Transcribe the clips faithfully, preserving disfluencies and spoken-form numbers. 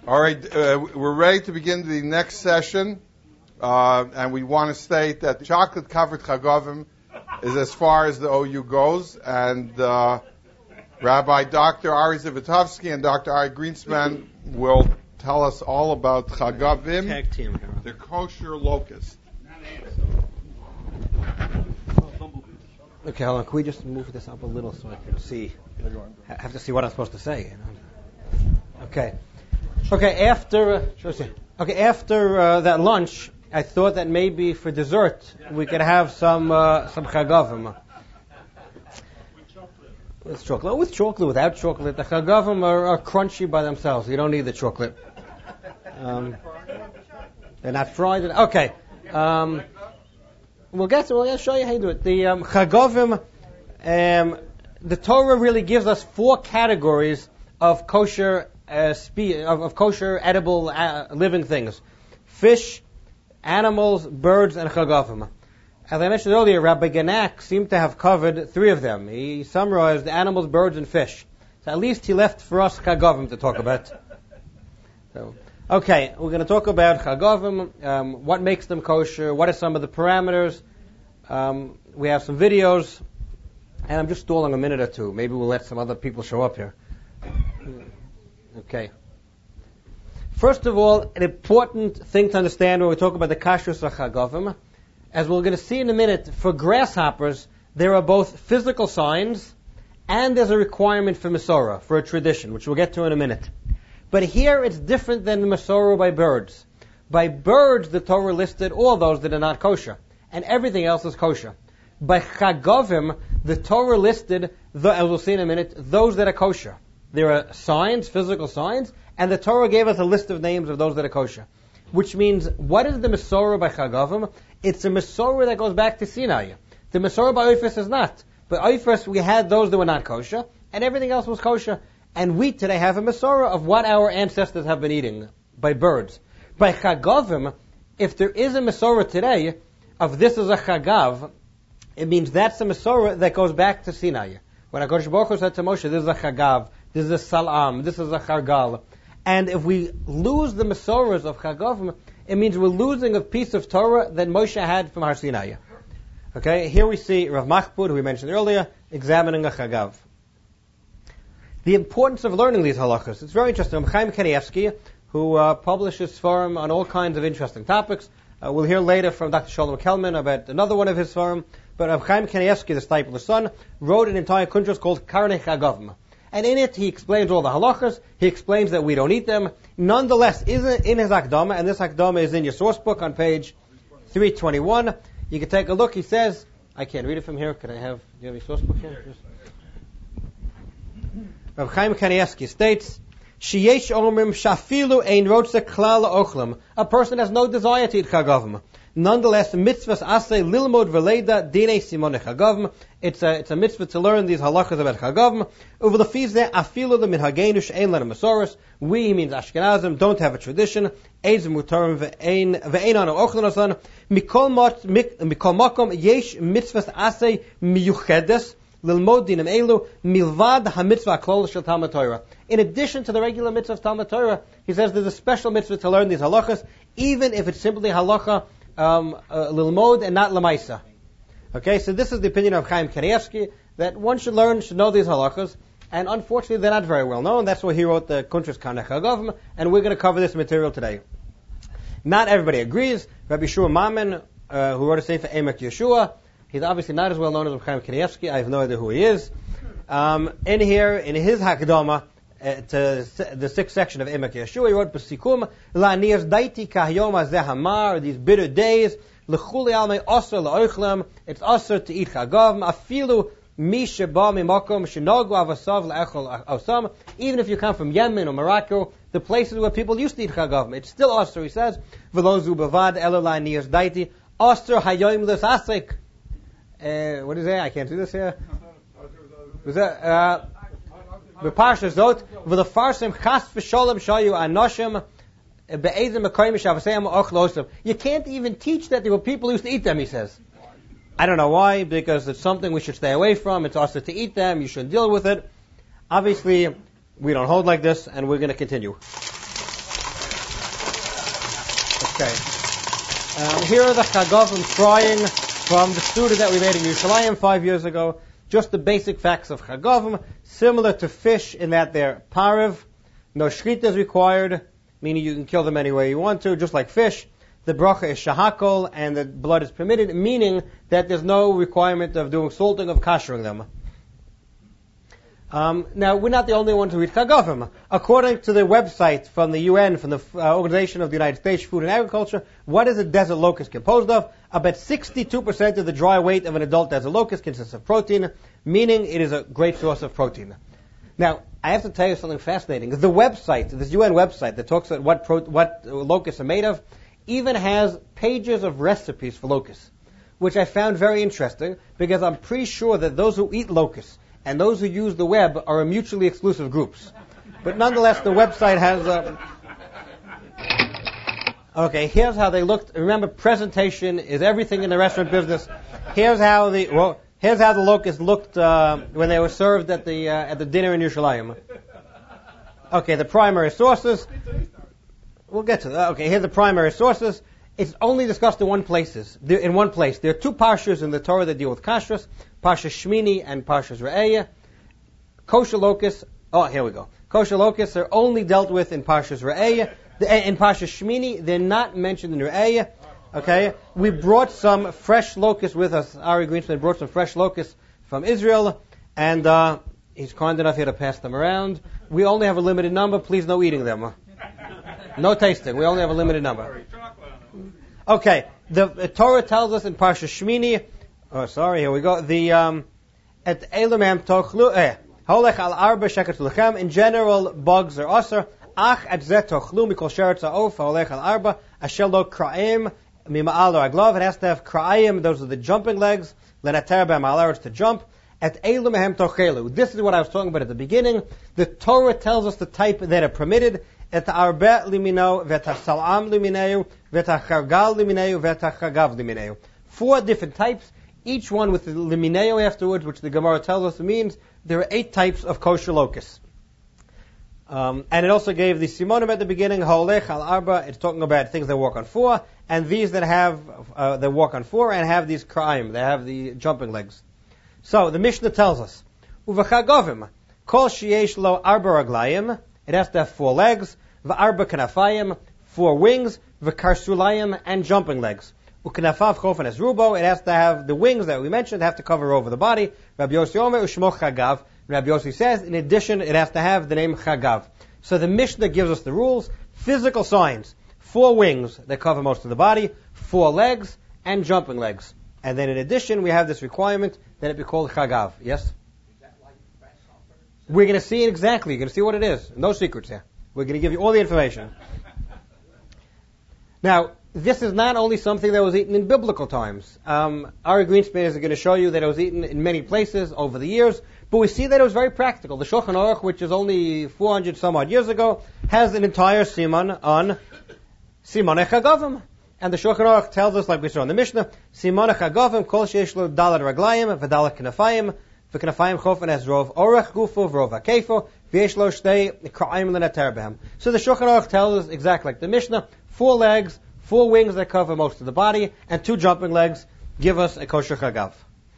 All right, uh, we're ready to begin the next session, uh, and we want to state that chocolate-covered chagovim is as far as the O U goes, and uh, Rabbi Doctor Ari Zivotofsky and Doctor Ari Greenspan will tell us all about chagovim, Tag team here. the kosher locust. Okay, hold on. Can we just move this up a little so I can see? I have to see what I'm supposed to say. You know? Okay. Okay. After uh, okay after uh, that lunch, I thought that maybe for dessert we could have some uh, some chagovim. With chocolate, with chocolate, without chocolate. The chagovim are, are crunchy by themselves. You don't need the chocolate. Um, they're not fried. Okay. Um, We'll get to, we'll show you how to do it. The um, chagovim, um, the Torah really gives us four categories of kosher, uh, spe- of, of kosher edible uh, living things: fish, animals, birds, and chagovim. As I mentioned earlier, Rabbi Genack seemed to have covered three of them. He summarized animals, birds, and fish. So at least he left for us chagovim to talk about. So. Okay, we're going to talk about chagovim, um, what makes them kosher, what are some of the parameters. Um, we have some videos, and I'm just stalling a minute or two. Maybe we'll let some other people show up here. Okay. First of all, an important thing to understand when we talk about the kashrus of chagovim, as we're going to see in a minute, for grasshoppers, there are both physical signs and there's a requirement for Masorah, for a tradition, which we'll get to in a minute. But here it's different than the Masorah by birds. By birds, the Torah listed all those that are not kosher, and everything else is kosher. By chagovim, the Torah listed, the, as we'll see in a minute, those that are kosher. There are signs, physical signs, and the Torah gave us a list of names of those that are kosher. Which means, what is the Masorah by chagovim? It's a Masorah that goes back to Sinai. The Masorah by Oifus is not. But Oifus, we had those that were not kosher, and everything else was kosher. And we today have a Masorah of what our ancestors have been eating by birds. By chagovim, if there is a Masorah today of this is a chagav, it means that's a Masorah that goes back to Sinai. When HaKadosh Baruch Hu said to Moshe, this is a chagav, this is a salam, this is a chargal. And if we lose the Masorahs of chagovim, it means we're losing a piece of Torah that Moshe had from Har Sinai. Okay, here we see Rav Machbud, who we mentioned earlier, examining a chagav. The importance of learning these halachas. It's very interesting. Chaim Kanievsky, who uh, publishes Sfarim on all kinds of interesting topics. Uh, we'll hear later from Doctor Shalom Kelman about another one of his Sfarim. But uh, Chaim Kanievsky, the Stipler's son, wrote an entire kuntres called Karnei Chagovim. And in it, he explains all the halachas. He explains that we don't eat them. Nonetheless, in his Akdama, and this Akdama is in your source book on page three twenty-one, you can take a look. He says, I can't read it from here. Can I have, do you have your source book here? Just Rav Chaim Kanievsky states, "Sheyesh omrim shafilu ein rotze klal ochlam." A person has no desire to eat chagovim. Nonetheless, mitzvahs asay lilmod v'leida dinei simone chagovim. It's a it's a mitzvah to learn these halachas about chagovim. Over the fees there, afilu the minhagenu she'ein lana masoros. We, he means Ashkenazim, don't have a tradition. Eiz mutarim ve'ein ve'ein anu ochlan osan. Mikol mot mikol makom yesh mitzvahs asay miyuchedes. In addition to the regular mitzvah of Talmud Torah, he says there's a special mitzvah to learn these halachas, even if it's simply halacha um, uh, lilmod and not lamaisa. Okay, so this is the opinion of Chaim Kanievsky, that one should learn, should know these halachas, and unfortunately they're not very well known. That's why he wrote the Kuntres Karnei Chagovim, and we're going to cover this material today. Not everybody agrees. Rabbi Shua Mammon, uh, who wrote a sefer Emek Yeshua, he's obviously not as well known as Chaim Kanievsky. I have no idea who he is. Um, in here, in his Hakdama, uh, to the sixth section of Emek Yeshua, he wrote, "B'sikum la'niyas daiti kahyom hazeh hamar." These bitter days, l'chuli almei osir la'oichlem. It's osir to eat chagav. Afilu mi sheba mimakom shenogu avasav la'echol osam. Even if you come from Yemen or Morocco, the places where people used to eat chagav, it's still osir. He says, "V'lozu bavad elo la'niyas daiti osir hayoim l'sasik." Uh, what is that? I can't do this here. Was that uh, the parsha zot with the farsim chas v'sholem shayu anoshim be'ezim mekoyim shavaseyam ochlosem. You can't even teach that there were people who used to eat them. He says, I don't know why, because it's something we should stay away from. It's also to eat them. You shouldn't deal with it. Obviously, we don't hold like this, and we're going to continue. Okay. Um, here are the Chagavim frying from the student that we made in Yerushalayim five years ago. Just the basic facts of Chagavim, similar to fish in that they're parav. No shrita is required, meaning you can kill them any way you want to, just like fish. The bracha is shahakol, and the blood is permitted, meaning that there's no requirement of doing salting, of kashering them. Um, now, we're not the only ones who eat Chagavim. According to the website from the U N, from the uh, Organization of the United States Food and Agriculture, what is a desert locust composed of? About sixty-two percent of the dry weight of an adult desert locust consists of protein, meaning it is a great source of protein. Now, I have to tell you something fascinating. The website, this U N website that talks about what, pro- what locusts are made of, even has pages of recipes for locusts, which I found very interesting, because I'm pretty sure that those who eat locusts and those who use the web are mutually exclusive groups. But nonetheless, the website has... Uh, okay, here's how they looked. Remember, presentation is everything in the restaurant business. Here's how the well, here's how the locusts looked uh, when they were served at the uh, at the dinner in Yerushalayim. Okay, the primary sources. We'll get to that. Okay, here's the primary sources. It's only discussed in one places. In one place, there are two parshas in the Torah that deal with kashrus. Parsha Shmini and Parsha Re'eh. Kosher locusts, oh, here we go. Kosher locusts are only dealt with in Parsha Re'eh. In Parsha Shmini, they're not mentioned in Re'eh. Okay? We brought some fresh locusts with us. Ari Greenspan brought some fresh locusts from Israel, and uh, he's kind enough here to pass them around. We only have a limited number. Please, no eating them. No tasting. We only have a limited number. Okay. The, the Torah tells us in Parsha Shmini, oh, sorry, here we go. The, um, at Elamam Tochlu, eh, Holech al Arba Sheket Lechem, in general, bugs are usher. Ach at Zet Tochlu, Mikol Sheretz Ha'of, Holech al Arba, Asher Lo Kra'im, Mima'al or Aglav, it has to have Kra'im, those are the jumping legs, Lenater B'am al Aretz to jump. At Elamam Tochelu, this is what I was talking about at the beginning. The Torah tells us the type that are permitted. Et Arba Limino, Vet HaSalam Limineu, Vet HaChargal Limineu, Vet HaChagav Limineu. Four different types. Each one with the limineo afterwards, which the Gemara tells us means there are eight types of kosher locusts. Um, and it also gave the simonim at the beginning, Ha'olech al Arba, it's talking about things that walk on four, and these that have, uh, that walk on four and have these kra'im, they have the jumping legs. So, the Mishnah tells us, Uvachagavim, Kol sheyesh lo arba raglayim, it has to have four legs, V'arba kanafayim, four wings, V'karsulayim, and jumping legs. Uknafav chofen es rubo, it has to have the wings that we mentioned, have to cover over the body. Rabbi Yossi Omer ushmo chagav. Rabbi Yossi says, in addition, it has to have the name chagav. So the Mishnah gives us the rules. Physical signs. Four wings that cover most of the body, four legs, and jumping legs. And then in addition, we have this requirement that it be called chagav. Yes? Is that like grasshopper? We're going to see it exactly. You're going to see what it is. No secrets here. We're going to give you all the information. Now, this is not only something that was eaten in biblical times. Um, Ari Greenspan is going to show you that it was eaten in many places over the years, but we see that it was very practical. The Shulchan Aruch, which is only four hundred some odd years ago, has an entire siman on Simanei Chagavim. And the Shulchan Aruch tells us, like we saw in the Mishnah, Simanei Chagavim, kol sheyesh lo dalad raglayim, v'dalad knafayim, v'knafayim chofen es rov orach gufo, v'rov hakefo, v'yesh lo shtei kra'im l'nater behem. So the Shulchan Aruch tells us exactly like the Mishnah, four legs, four wings that cover most of the body, and two jumping legs give us a kosher chagav.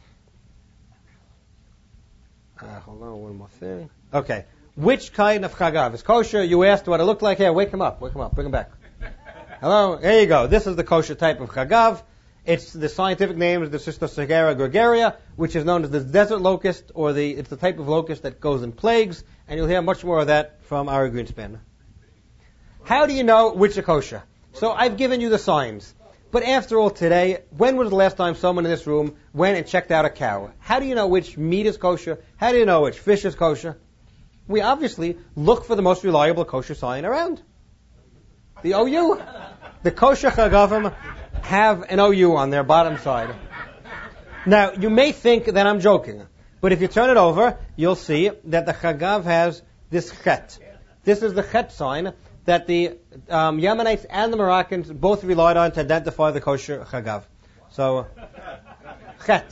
Uh, hold on, one more thing. Okay. Which kind of chagav is kosher? You asked what it looked like. Here, wake him up. Wake him up. Bring him back. Hello? There you go. This is the kosher type of chagav. It's the scientific name is the Cystosegera gregaria, which is known as the desert locust, or the it's the type of locust that goes in plagues, and you'll hear much more of that from Ari Greenspan. How do you know which are kosher? So I've given you the signs. But after all today, when was the last time someone in this room went and checked out a cow? How do you know which meat is kosher? How do you know which fish is kosher? We obviously look for the most reliable kosher sign around. The O U. The kosher chagavim have an O U on their bottom side. Now, you may think that I'm joking, but if you turn it over, you'll see that the chagav has this chet. This is the chet sign that the um, Yemenites and the Moroccans both relied on to identify the kosher chagav. So, chet.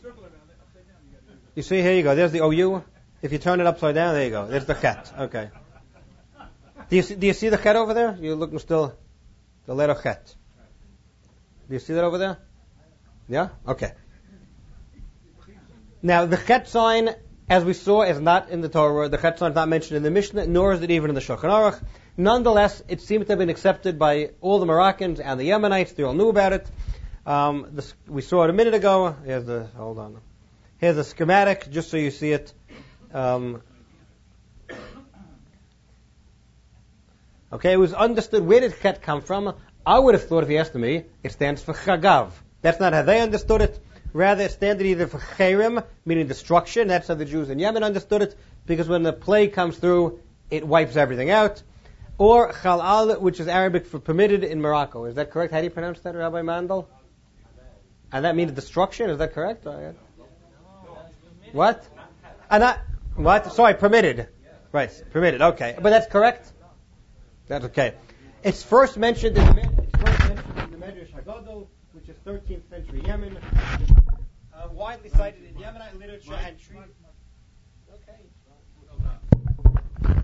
You see, here you go. There's the O U. If you turn it upside down, there you go. There's the chet. Okay. Do you see, do you see the chet over there? You're looking still. The letter chet. Do you see that over there? Yeah? Okay. Now, the chet sign, as we saw, is not in the Torah. The chet sign is not mentioned in the Mishnah, nor is it even in the Shulchan Aruch. Nonetheless, it seems to have been accepted by all the Moroccans and the Yemenites. They all knew about it. Um, this, we saw it a minute ago. Here's the, hold on. Here's a schematic, just so you see it. Um, okay, it was understood. Where did chet come from? I would have thought, if you asked me, it stands for chagav. That's not how they understood it. Rather, it stands either for cherem, meaning destruction. That's how the Jews in Yemen understood it, because when the plague comes through, it wipes everything out. Or chalal, which is Arabic for permitted in Morocco. Is that correct? How do you pronounce that, Rabbi Mandel? And that means destruction. Is that correct? What? And not, what? Sorry, permitted. Right, permitted. Okay, but that's correct. That's okay. It's first mentioned in the, it's first mentioned in the Medrash Haggadah, which is thirteenth century Yemen, uh, widely cited in Yemenite literature and treated. Okay.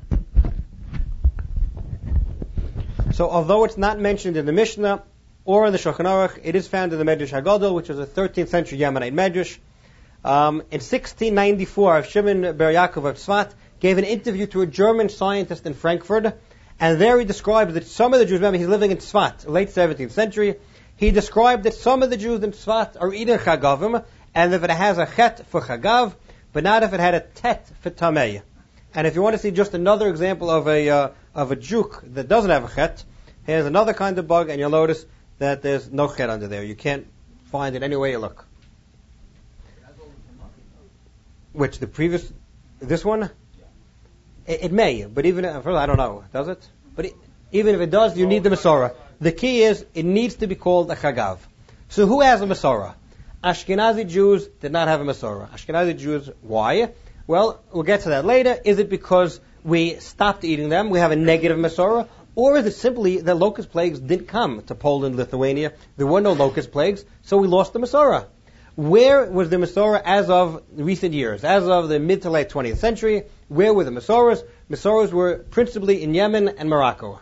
So, although it's not mentioned in the Mishnah or in the Shulchan Aruch, it is found in the Medrash Haggadah, which is a thirteenth century Yemenite Medrash. Um, in sixteen ninety-four, Shimon Ber Yaakov of Tzfat gave an interview to a German scientist in Frankfurt. And there he described that some of the Jews, remember he's living in Tzfat, late seventeenth century, he described that some of the Jews in Tzfat are eating chagavim, and if it has a chet for chagav, but not if it had a tet for tamei. And if you want to see just another example of a uh, of a juk that doesn't have a chet, here's another kind of bug, and you'll notice that there's no chet under there. You can't find it any way you look. Which, the previous, this one? It, it may, but even if, I don't know, does it? But it, even if it does, you need the Masorah. The key is, it needs to be called a Chagav. So who has a Masorah? Ashkenazi Jews did not have a Masorah. Ashkenazi Jews, why? Well, we'll get to that later. Is it because we stopped eating them, we have a negative Masorah? Or is it simply that locust plagues didn't come to Poland, Lithuania? There were no locust plagues, so we lost the Masorah. Where was the Masorah as of recent years? As of the mid to late twentieth century, where were the Masorahs? Masorahs were principally in Yemen and Morocco.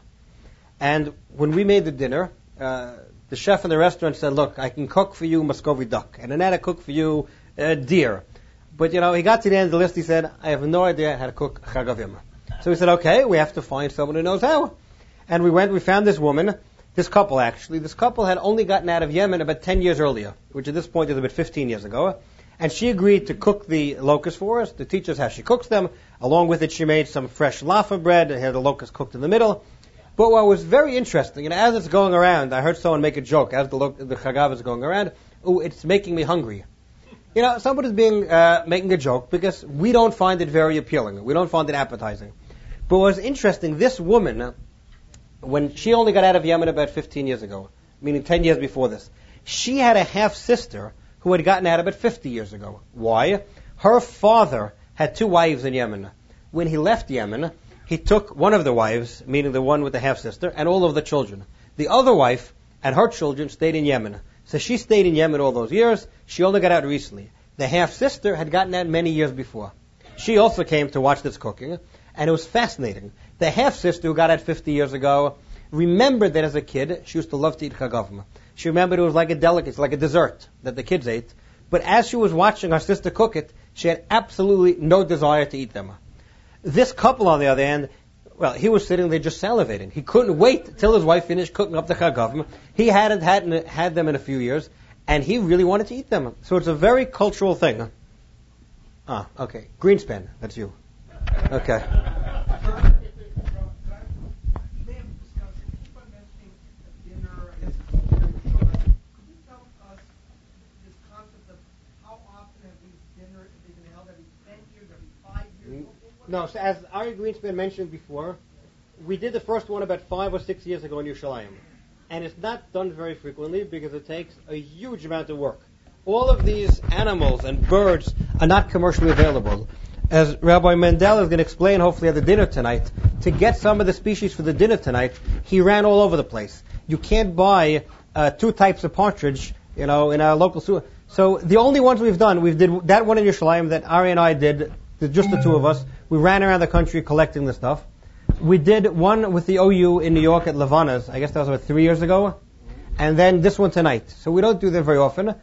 And when we made the dinner, uh, the chef in the restaurant said, look, I can cook for you Muscovy duck, and then I cook for you uh, deer. But, you know, he got to the end of the list, he said, I have no idea how to cook chagavim. So we said, okay, we have to find someone who knows how. And we went, we found this woman, this couple actually. This couple had only gotten out of Yemen about ten years earlier, which at this point is about fifteen years ago. And she agreed to cook the locusts for us, to teach us how she cooks them. Along with it, she made some fresh laffa bread, had the locusts cooked in the middle. But what was very interesting, you know, as it's going around, I heard someone make a joke, as the, lo- the chagav is going around, oh, it's making me hungry. You know, somebody's being, uh, making a joke because we don't find it very appealing. We don't find it appetizing. But what's interesting, this woman, when she only got out of Yemen about fifteen years ago, meaning ten years before this, she had a half-sister who had gotten out about fifty years ago. Why? Her father had two wives in Yemen. When he left Yemen, he took one of the wives, meaning the one with the half-sister, and all of the children. The other wife and her children stayed in Yemen. So she stayed in Yemen all those years. She only got out recently. The half-sister had gotten out many years before. She also came to watch this cooking, and it was fascinating. The half-sister who got out fifty years ago remembered that as a kid, she used to love to eat chagavim. She remembered it was like a delicacy, like a dessert that the kids ate. But as she was watching her sister cook it, she had absolutely no desire to eat them. This couple, on the other hand, well, he was sitting there just salivating. He couldn't wait till his wife finished cooking up the chagavim. He hadn't had, had them in a few years, and he really wanted to eat them. So it's a very cultural thing. Ah, okay. Greenspan, that's you. Okay. No, so as Ari Greenspan mentioned before, we did the first one about five or six years ago in Yerushalayim. And it's not done very frequently because it takes a huge amount of work. All of these animals and birds are not commercially available. As Rabbi Mendel is going to explain hopefully at the dinner tonight, to get some of the species for the dinner tonight, he ran all over the place. You can't buy uh, two types of partridge, you know, in our local store. So the only ones we've done, we've did that one in Yerushalayim that Ari and I did, just the two of us. We ran around the country collecting the stuff. We did one with the O U in New York at Levana's. I guess that was about three years ago. And then this one tonight. So we don't do that very often.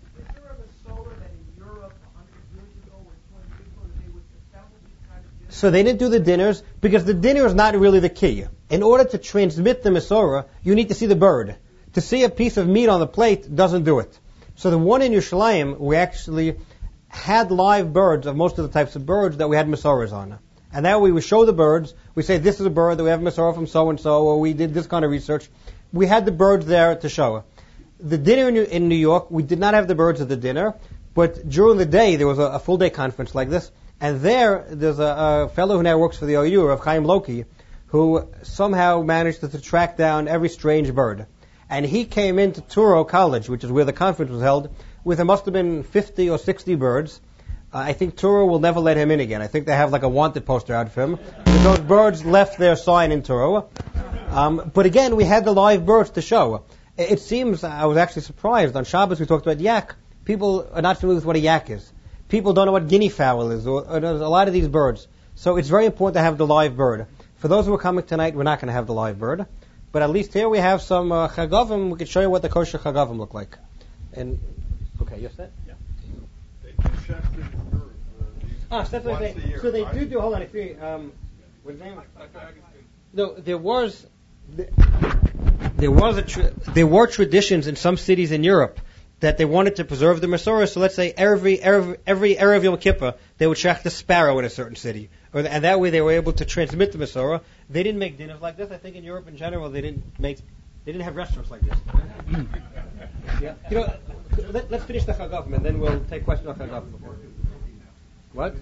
So they didn't do the dinners because the dinner is not really the key. In order to transmit the Mesorah, you need to see the bird. To see a piece of meat on the plate doesn't do it. So the one in Yerushalayim, we actually had live birds of most of the types of birds that we had Mesorahs on. And now we would show the birds. We say, this is a bird that we have Mesorah from so-and-so, or we did this kind of research. We had the birds there to show. The dinner in, in New York, we did not have the birds at the dinner, but during the day, there was a, a full-day conference like this. And there, there's a, a fellow who now works for the O U, Rav Chaim Loki, who somehow managed to, to track down every strange bird. And he came into Touro College, which is where the conference was held, with there must have been fifty or sixty birds. Uh, I think Touro will never let him in again. I think they have like a wanted poster out for him. Because those birds left their sign in Touro. Um, but again, we had the live birds to show. It, it seems, I was actually surprised, on Shabbos we talked about yak. People are not familiar with what a yak is. People don't know what guinea fowl is, or, or there's a lot of these birds. So it's very important to have the live bird. For those who are coming tonight, we're not going to have the live bird. But at least here we have some uh, chagavim. We can show you what the kosher chagavim look like. And okay, you said? Yeah. They do chefs in Europe. Uh, ah, so that's what they say. So they right? do do. Hold on, if you um, what's the name? No, there was there was a tra- there were traditions in some cities in Europe that they wanted to preserve the Mesorah. So let's say every every every Erev Yom Kippur they would shech the sparrow in a certain city, or and that way they were able to transmit the Mesorah. They didn't make dinners like this. I think in Europe in general they didn't make they didn't have restaurants like this. Yeah, you know, let, let's finish the chagavim and then we'll take questions on chagavim. What?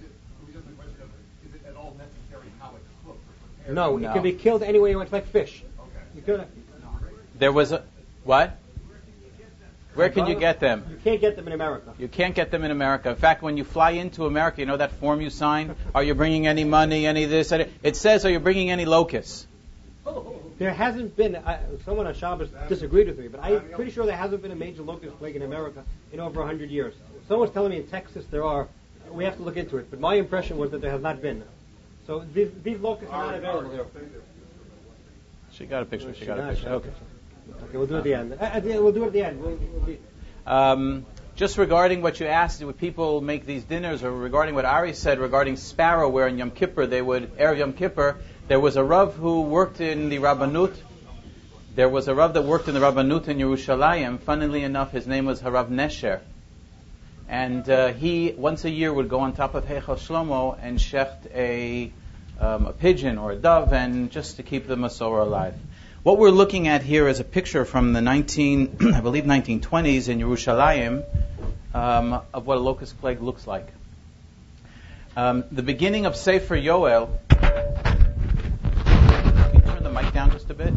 No, No. it can be killed any way you want. It's like fish. You could. There was a what? Where can you get them? You can't get them in America. You can't get them in America. In fact, when you fly into America, you know that form you sign? Are you bringing any money, any this? Any? It says, are you bringing any locusts? There hasn't been, I, someone on Shabbos disagreed with me, but I'm pretty sure there hasn't been a major locust plague in America in over one hundred years. Someone's telling me in Texas there are. We have to look into it. But my impression was that there has not been. So these, these locusts are not available here. She got a picture. She got a picture. Okay. Okay, we'll do it at the end. Uh, we'll do it at the end. We'll, we'll be... Um, just regarding what you asked, would people make these dinners, or regarding what Ari said regarding sparrow, where in Yom Kippur they would, Erev Yom Kippur, there was a Rav who worked in the Rabbanut. There was a Rav that worked in the Rabbanut in Yerushalayim. Funnily enough, his name was Harav Nesher. And uh, he, once a year, would go on top of Heichal Shlomo and shecht a, um, a pigeon or a dove, and just to keep the Mesorah alive. What we're looking at here is a picture from the nineteen, I believe, nineteen twenties in Yerushalayim um, of what a locust plague looks like. Um, the beginning of Sefer Yoel. Can you turn the mic down just a bit?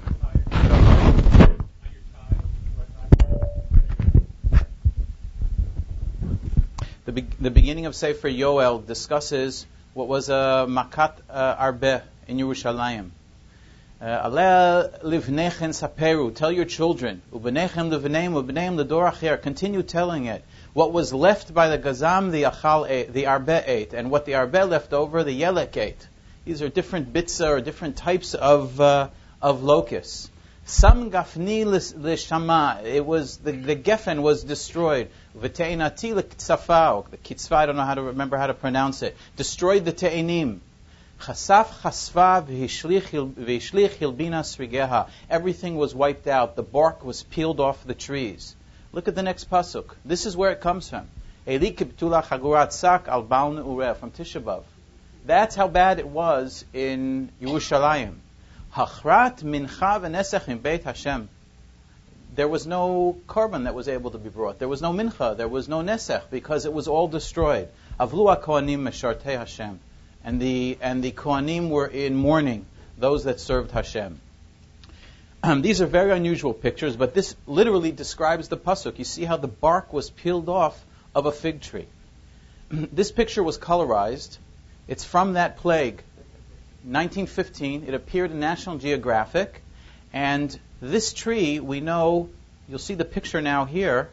The, be- the beginning of Sefer Yoel discusses what was a Makat uh, Arbeh in Yerushalayim. Aleh livnechem saperu, tell your children. Ubenechem livneim, ubeneim ledor acher. Continue telling it. What was left by the gazam, the achal ate, the arbeh ate, and what the arbeh left over, the yelek ate. These are different bitza or different types of uh, of locusts. Sam gafni l'shama. It was the, the geffen was destroyed. V'teinati l'kitzafau. The kitzvah, I don't know how to remember how to pronounce it. Destroyed the teinim. Chasaf chasva v'ishlich hilbina srigeha. Everything was wiped out. The bark was peeled off the trees. Look at the next pasuk. This is where it comes from. Eli kibtula chagurat sak al bal neureh, from Tisha B'av. That's how bad it was in Yerushalayim. Hachrat mincha v'nesech in Beit Hashem. There was no korban that was able to be brought. There was no mincha. There was no nesech because it was all destroyed. Avlu hakohanim meshartei Hashem. And the and the Kohanim were in mourning, those that served Hashem. Um, these are very unusual pictures, but this literally describes the pasuk. You see how the bark was peeled off of a fig tree. This picture was colorized. It's from that plague, nineteen fifteen. It appeared in National Geographic. And this tree, we know, you'll see the picture now here.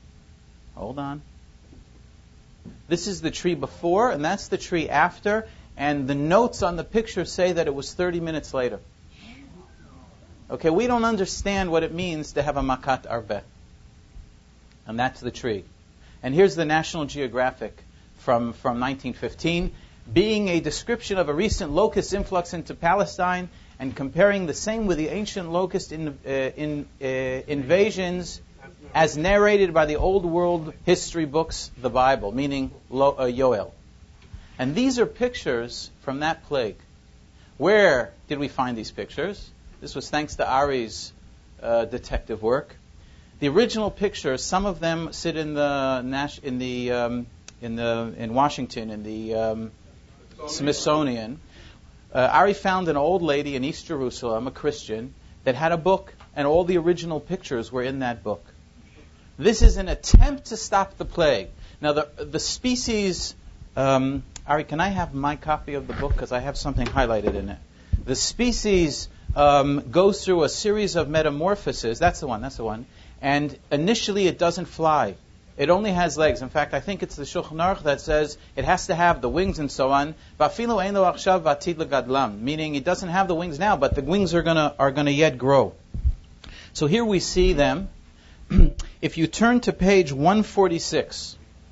Hold on. This is the tree before, and that's the tree after. and the notes on the picture say that it was thirty minutes later. Okay, we don't understand what it means to have a makat arbeh. And that's the tree. And here's the National Geographic from, from nineteen fifteen, being a description of a recent locust influx into Palestine and comparing the same with the ancient locust in, uh, in, uh, invasions as narrated by the old world history books, the Bible, meaning Lo, uh, Yoel. And these are pictures from that plague. Where did we find these pictures? This was thanks to Ari's uh, detective work. The original pictures, some of them sit in the Nash, in the um, in the in Washington in the um, Smithsonian. Uh, Ari found an old lady in East Jerusalem, a Christian, that had a book, and all the original pictures were in that book. This is an attempt to stop the plague. Now, the the species. Um, Ari, can I have my copy of the book because I have something highlighted in it? The species um, goes through a series of metamorphoses. That's the one. That's the one. And initially, it doesn't fly. It only has legs. In fact, I think it's the Shulchan Aruch that says it has to have the wings and so on. Meaning, it doesn't have the wings now, but the wings are gonna are gonna yet grow. So here we see them. If you turn to page one forty-six,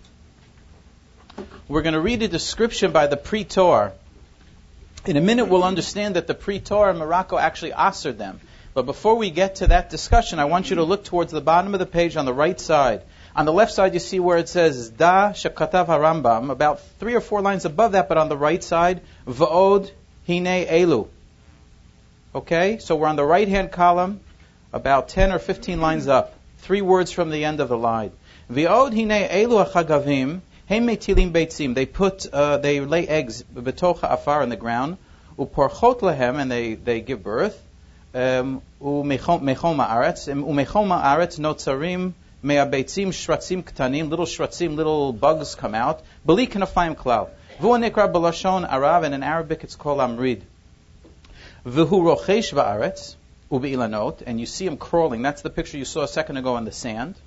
we're going to read a description by the Pretor. In a minute, we'll understand that the Pretor in Morocco actually authored them. But before we get to that discussion, I want you to look towards the bottom of the page on the right side. On the left side, you see where it says Da Shekatav HaRambam, about three or four lines above that, but on the right side, V'od Hine Elu. Okay, so we're on the right-hand column, about ten or fifteen lines up. Three words from the end of the line. V'od Hine Elu HaChagavim, Heim Metilim Beitzim. They put, uh, they lay eggs betoch ha'afar in the ground. Uporchot lehem, and they, they give birth. Um, umechom haaretz, umechom haaretz notzarim me'abeitzim shratzim ktanim, little shratzim, little bugs come out. Beli kanafayim klal. V'hu nekra b'lashon Arav, and in Arabic it's called amrid. V'hu rochesh va'aretz u'be'ilanot, and you see him crawling. That's the picture you saw a second ago on the sand.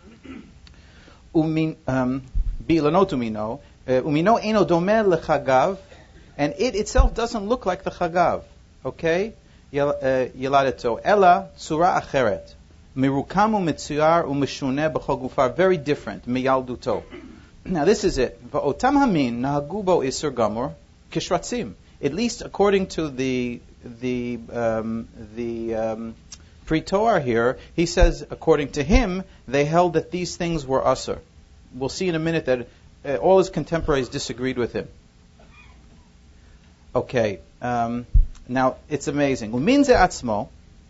Umin um, be'ilanot umino umino eno domeh lechagav, and it itself doesn't look like the chagav. Okay. Yeladeto ella tzura acheret mirukam u'mitzuyar u'meshuneh b'chol gufar, very different miyalduto. Now this is it. Va'otam hamin nahagu bo iser gamor kishratzim. At least according to the the um, the um, Pretor here, he says according to him they held that these things were usher. We'll see in a minute that uh, all his contemporaries disagreed with him. Okay. Um, Now, it's amazing. After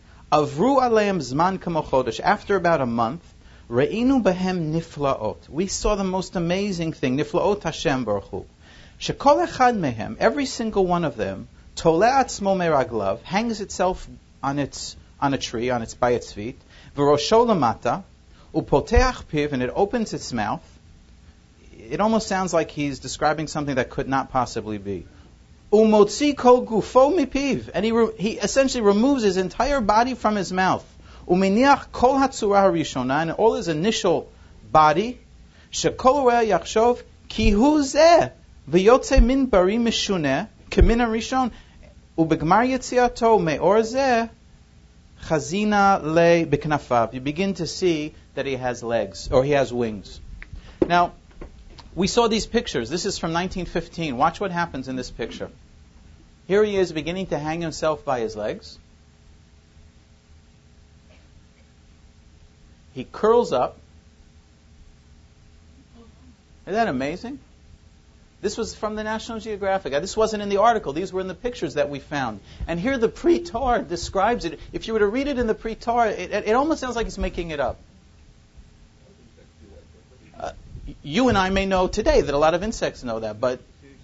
about a month, re'inu behem niflaot. We saw the most amazing thing. Niflaot Hashem Baruch Hu. Shekol echad mehem, every single one of them, tole atzmo meraglav, hangs itself on its on a tree, on its by its feet. V'rosho lamata, upoteach piv, and it opens its mouth. It almost sounds like he's describing something that could not possibly be. Umotzi kol gufo mipiv, and he re- he essentially removes his entire body from his mouth. Uminiach kol hatzura harishona, and all his initial body. Shekol roeh yachshov ki hu zeh v'yotze min bari mishuneh kemin harishon ubegmar yetziato meor zeh chazina le b'knafav. You begin to see that he has legs, or he has wings. Now, we saw these pictures. This is from nineteen fifteen. Watch what happens in this picture. Here he is beginning to hang himself by his legs. He curls up. Isn't that amazing? This was from the National Geographic. This wasn't in the article. These were in the pictures that we found. And here the Pretor describes it. If you were to read it in the Pretor, it, it, it almost sounds like he's making it up. Uh, you and I may know today that a lot of insects know that, but...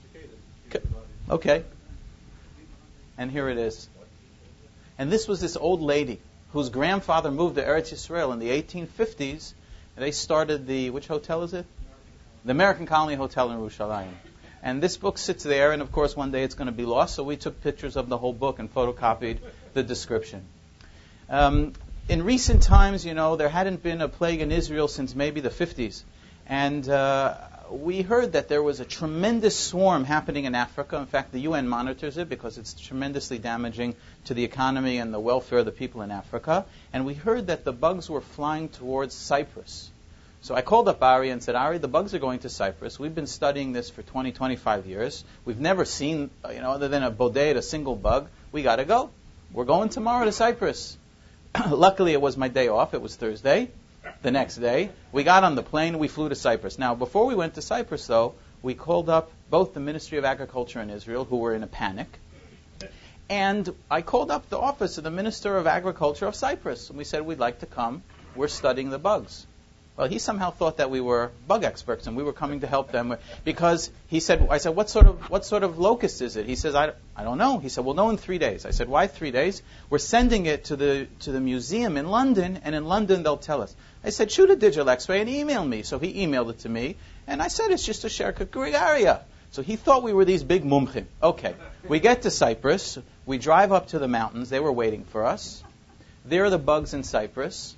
Okay. And here it is. And this was this old lady whose grandfather moved to Eretz Yisrael in the eighteen fifties. And they started the, which hotel is it? The American Colony Hotel in Yerushalayim. And this book sits there, and of course one day it's going to be lost, so we took pictures of the whole book and photocopied the description. Um, in recent times, you know, there hadn't been a plague in Israel since maybe the fifties. And uh, we heard that there was a tremendous swarm happening in Africa. In fact, the U N monitors it because it's tremendously damaging to the economy and the welfare of the people in Africa. And we heard that the bugs were flying towards Cyprus. So I called up Ari and said, Ari, the bugs are going to Cyprus. We've been studying this for twenty, twenty-five years. We've never seen, you know, other than a boded, a single bug. We got to go. We're going tomorrow to Cyprus. Luckily, it was my day off. It was Thursday. The next day, we got on the plane, we flew to Cyprus. Now, before we went to Cyprus, though, we called up both the Ministry of Agriculture in Israel, who were in a panic, and I called up the office of the Minister of Agriculture of Cyprus, and we said, we'd like to come. We're studying the bugs. Well, he somehow thought that we were bug experts, and we were coming to help them, because he said, I said, what sort of what sort of locust is it? He says, I, I don't know. He said, we'll know in three days. I said, why three days? We're sending it to the to the museum in London, and in London they'll tell us. I said, shoot a digital X-ray and email me. So he emailed it to me, and I said, it's just a Sherka gregaria. So he thought we were these big mumchim. Okay, we get to Cyprus. We drive up to the mountains. They were waiting for us. There are the bugs in Cyprus.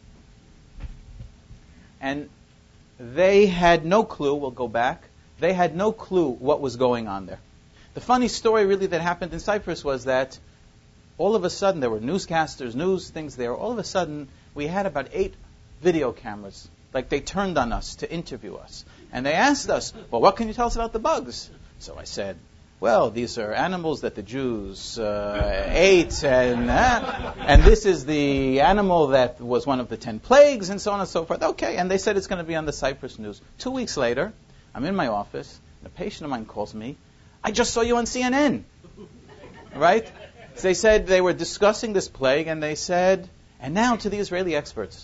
And they had no clue, we'll go back, they had no clue what was going on there. The funny story really that happened in Cyprus was that all of a sudden, there were newscasters, news things there, all of a sudden we had about eight video cameras. Like they turned on us to interview us. And they asked us, well, what can you tell us about the bugs? So I said, well, these are animals that the Jews uh, ate, and uh, and this is the animal that was one of the ten plagues, and so on and so forth. Okay, and they said it's going to be on the Cyprus news. Two weeks later, I'm in my office, and a patient of mine calls me, I just saw you on C N N. Right? So they said they were discussing this plague, and they said, and now to the Israeli experts.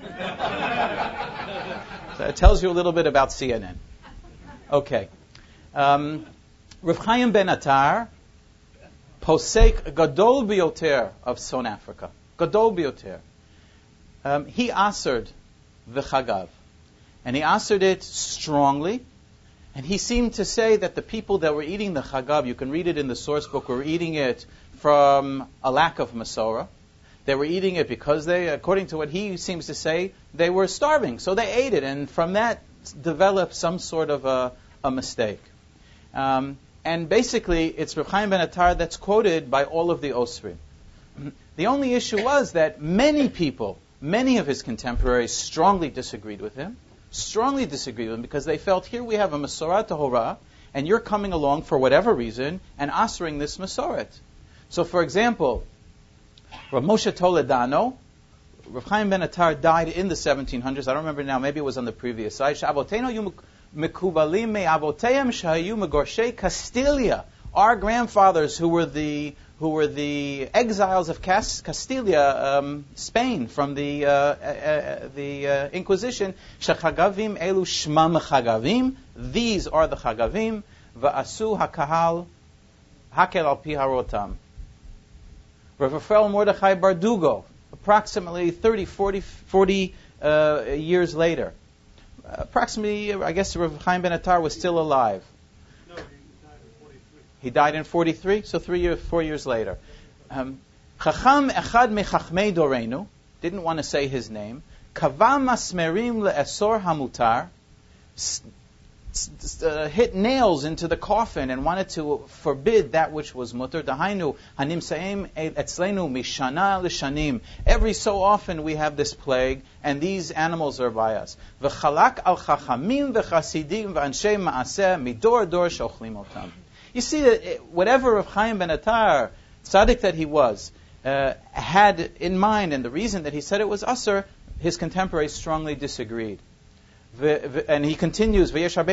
So it tells you a little bit about C N N. Okay. Um, Rav Chaim Ben Attar, posek gadol biyoter of Son Africa, gadol biyoter. Um, he answered the Chagav, and he answered it strongly, and he seemed to say that the people that were eating the Chagav, you can read it in the source book, were eating it from a lack of Masorah. They were eating it because they, according to what he seems to say, they were starving, so they ate it, and from that developed some sort of a, a mistake. Um, And basically, it's Rav Chaim Ben Attar that's quoted by all of the Osrim. The only issue was that many people, many of his contemporaries, strongly disagreed with him, strongly disagreed with him, because they felt, here we have a Masorah Tahorah, and you're coming along for whatever reason and answering this Masoret. So, for example, Rav Moshe Toledano, Rav Chaim Ben Attar died in the seventeen hundreds. I don't remember now, maybe it was on the previous slide. Shaboteno Yom Mekubalim me avoteim shayu megorshei Castilia. Our grandfathers, who were the who were the exiles of Castilia, um, Spain, from the uh, uh, the uh, Inquisition. Shechagavim elu shmam chagavim. These are the chagavim. Va'asu hakahal hakel al pi harotam. Rav Rafael Mordechai Bardugo, approximately thirty, forty, forty uh, years later. Approximately, I guess Rav Chaim Ben Attar was still alive. No, he died in forty-three. He died in forty-three, so three years, four years later. Um, Chacham echad mechachmei dorenu, didn't want to say his name. Kavam masmerim le'esor hamutar, uh, hit nails into the coffin and wanted to forbid that which was mutar. Dahainu hanimsaim etzlenu mishana l'shanim. Every so often we have this plague, and these animals are by us. V'chalak al chachamim v'chasidim v'anshei ma'aseh midor dor shochlim otam. You see that whatever Rav Chaim Ben Attar, tzaddik that he was, uh, had in mind, and the reason that he said it was usher, his contemporaries strongly disagreed. And he continues,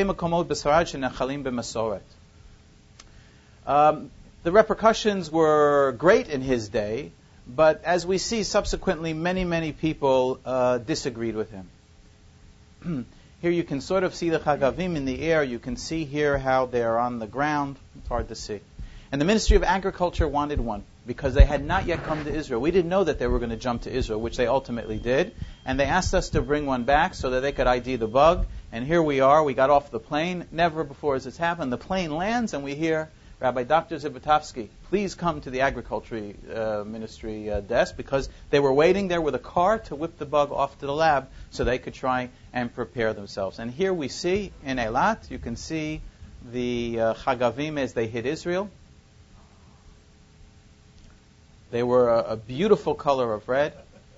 um, the repercussions were great in his day, but as we see subsequently, many, many people uh, disagreed with him. Here you can sort of see the Chagavim in the air. You can see here how they are on the ground. It's hard to see. And the Ministry of Agriculture wanted one, because they had not yet come to Israel. We didn't know that they were going to jump to Israel, which they ultimately did. And they asked us to bring one back so that they could I D the bug. And here we are. We got off the plane. Never before has this happened. The plane lands and we hear, Rabbi Doctor Zivotofsky, please please come to the agriculture uh, ministry uh, desk, because they were waiting there with a car to whip the bug off to the lab so they could try and prepare themselves. And here we see in Eilat, you can see the uh, Chagavim as they hit Israel. They were a, a beautiful color of red.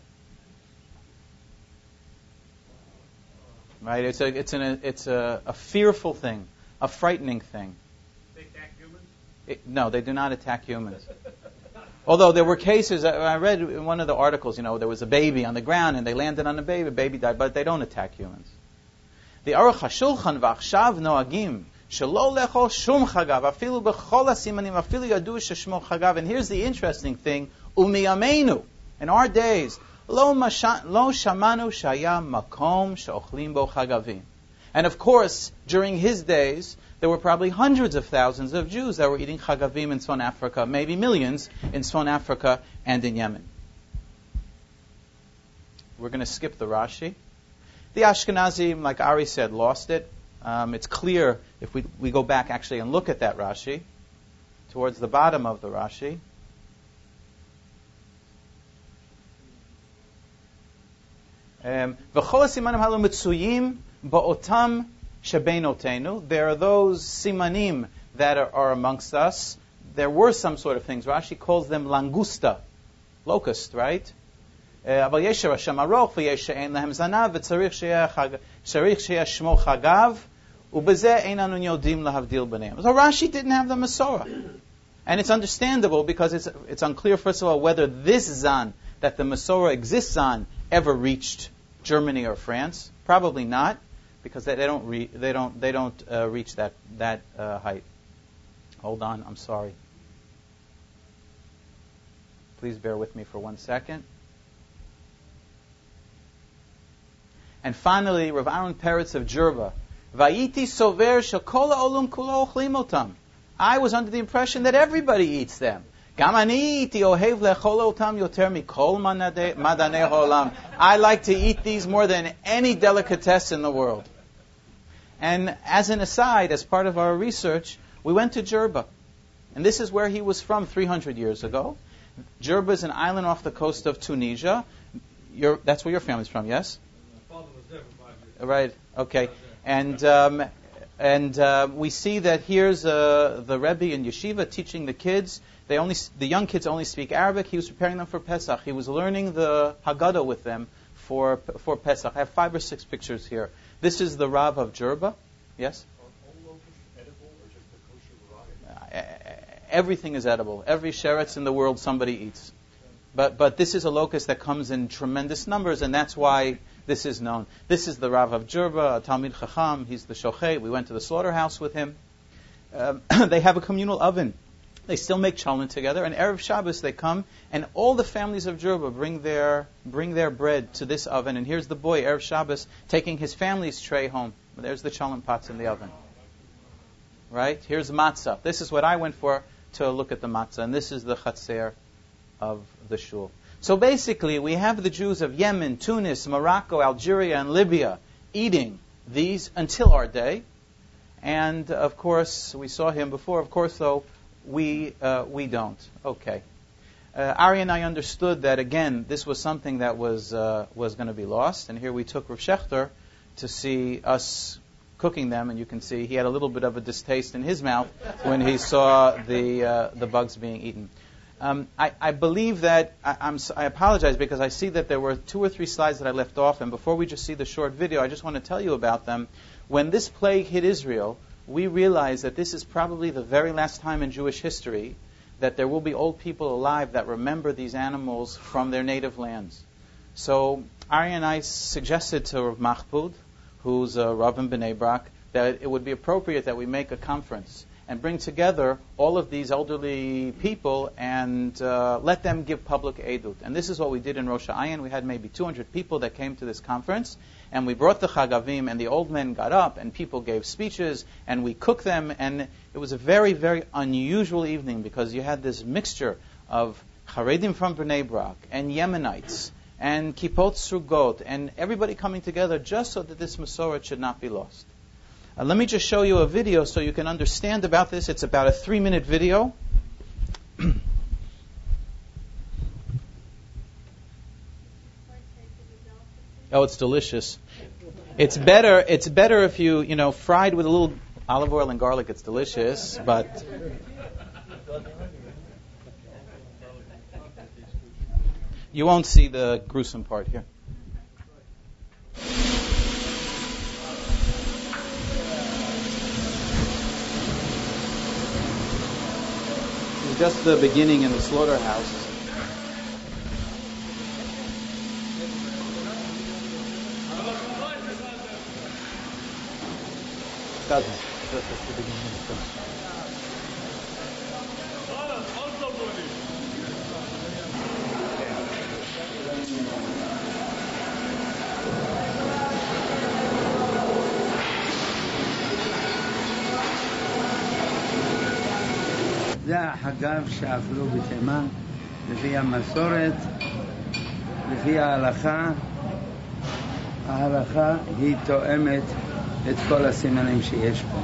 Right? It's a it's an it's a, a fearful thing, a frightening thing. They attack humans? It, no, they do not attack humans. Although there were cases, I, I read in one of the articles, you know, there was a baby on the ground and they landed on the baby, the baby died, but they don't attack humans. The Aruch HaShulchan v'achshav noagim shelo lechol shum chagav afilu b'chol hasimanim afilu yadu sheshmo chagav. And here's the interesting thing: umiyamenu, in our days, lo shamanu shaya makom sheochlim bo chagavim. And of course, during his days, there were probably hundreds of thousands of Jews that were eating chagavim in Tzfon Africa, maybe millions in Tzfon Africa and in Yemen. We're going to skip the Rashi. The Ashkenazim, like Ari said, lost it. Um, it's clear if we we go back actually and look at that Rashi, towards the bottom of the Rashi. Um, there are those simanim that are, are amongst us. There were some sort of things. Rashi calls them langusta, locust, right? אבל יש ראשם ארוך ויש שאין להם זנב וצריך שיהיה שמו חגב ובזה אין אנו יודעים להבדיל ביניהם. So Rashi didn't have the Masorah. And it's understandable because it's it's unclear, first of all, whether this Zan that the Masorah exists on ever reached Germany or France. Probably not, because they, they don't re, they don't they don't uh, reach that that uh, height. Hold on, I'm sorry. Please bear with me for one second. And finally, Rav Aaron Peretz of Jerba, Vayiti sover shekol ha'olam kulo ochlim otam. I was under the impression that everybody eats them. Gam ani iti ohev lechol otam yoter mikol madanei ha'olam. I like to eat these more than any delicatessen in the world. And as an aside, as part of our research, we went to Jerba. And this is where he was from three hundred years ago. Jerba is an island off the coast of Tunisia. You're, that's where your family's from, yes? Right. Okay. And um, and uh, we see that here's uh, the Rebbe in yeshiva teaching the kids. They only the young kids only speak Arabic. He was preparing them for Pesach. He was learning the Haggadah with them for for Pesach. I have five or six pictures here. This is the Rav of Jerba. Yes. Are all locusts edible or just the kosher variety? Uh, everything is edible. Every sheretz in the world somebody eats. But but this is a locust that comes in tremendous numbers, and that's why this is known. This is the Rav of Jerba, a Talmid Chacham. He's the Shochet. We went to the slaughterhouse with him. Um, they have a communal oven. They still make cholent together. And Erev Shabbos they come, and all the families of Jerba bring their bring their bread to this oven. And here's the boy, Erev Shabbos, taking his family's tray home. There's the cholent pots in the oven. Right? Here's matzah. This is what I went for to look at the matzah. And this is the chatzer of the shul. So basically, we have the Jews of Yemen, Tunis, Morocco, Algeria, and Libya eating these until our day. And of course, we saw him before. Of course, though, we uh, we don't. Okay. Uh, Ari and I understood that again. This was something that was uh, was going to be lost. And here we took Rav Shechter to see us cooking them, and you can see he had a little bit of a distaste in his mouth when he saw the uh, the bugs being eaten. Um, I, I believe that, I, I'm, I apologize because I see that there were two or three slides that I left off, and before we just see the short video, I just want to tell you about them. When this plague hit Israel, we realized that this is probably the very last time in Jewish history that there will be old people alive that remember these animals from their native lands. So Ari and I suggested to Rav Machbud, who's a Rav in Bnei Brak, that it would be appropriate that we make a conference and bring together all of these elderly people and uh, let them give public edut. And this is what we did in Rosh Hashanah. We had maybe two hundred people that came to this conference, and we brought the Chagavim, and the old men got up, and people gave speeches, and we cooked them, and it was a very, very unusual evening because you had this mixture of Haredim from Bnei Brak, and Yemenites, and Kippot Srugot, and everybody coming together just so that this Masorah should not be lost. Uh, let me just show you a video so you can understand about this. It's about a three-minute video. Oh, it's delicious. It's better. It's better if you, you know, fried with a little olive oil and garlic. It's delicious, but you won't see the gruesome part here. This is just the beginning in the slaughterhouse. Doesn't. That's just the beginning of the film. זה החגב שאכלו בתימן, לפי המסורת, לפי ההלכה. ההלכה היא תואמת את כל הסימנים שיש פה.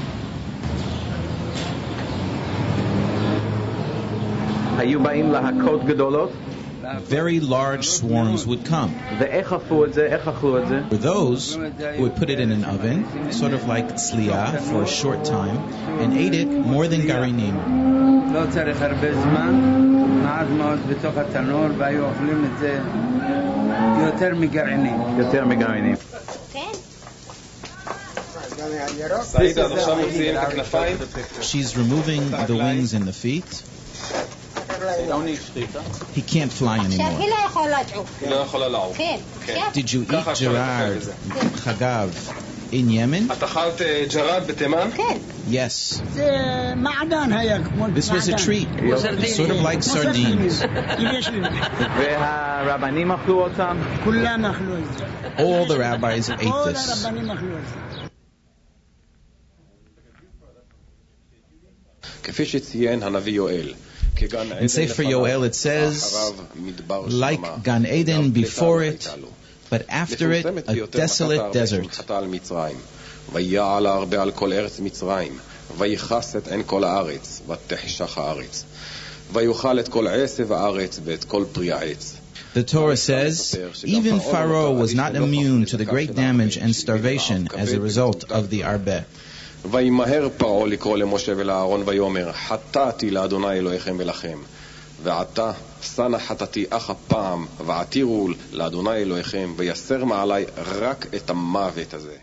היו באים להקות גדולות? Very large swarms would come. ואיך אכלו את זה? איך אכלו את זה? For those who would put it in an oven, sort of like tzliya, for a short time, and ate it more than garinim. לא צריך הרבה זמן, מעט מאוד בתוך התנור, והיו אוכלים את זה יותר מגרעינים. יותר מגרעינים. She's removing the wings and the feet. He can't fly anymore. Did you eat Gerard, Chagav, in Yemen? Yes. This was a treat, sort of like sardines. All the rabbis ate this. In Sefer Yoel it says, like Gan Eden before it, but after it, a desolate desert. The Torah says, even Pharaoh was not immune to the great damage and starvation as a result of the Arbeh. וימהר פרעה לקרוא למשה ולאהרון ויאמר חטאתי לאדוני אלוהיכם ולכם ועתה שנה חטאתי אך הפעם ועתירו לאדוני אלוהיכם ויסר מעלי רק את המוות הזה.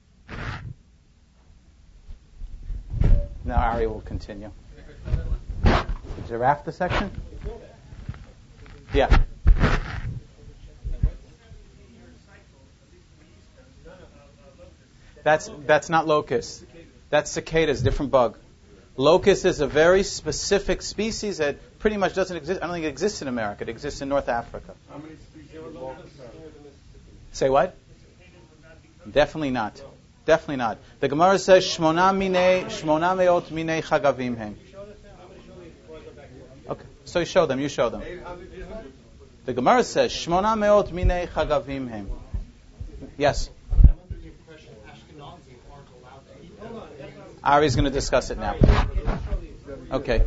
Now Ari will continue. The giraffe the section? Yeah. That's that's not locust. That's cicadas, different bug. Locust is a very specific species that pretty much doesn't exist. I don't think it exists in America. It exists in North Africa. How many species of locusts are there? Say what? Definitely not. Definitely not. The Gemara says, Shmona mine, Shmona meot mine chagavim hem. Okay, so you show them, you show them. The Gemara says, Shmona meot mine chagavim hem. Yes? Ari's going to discuss it now. Okay.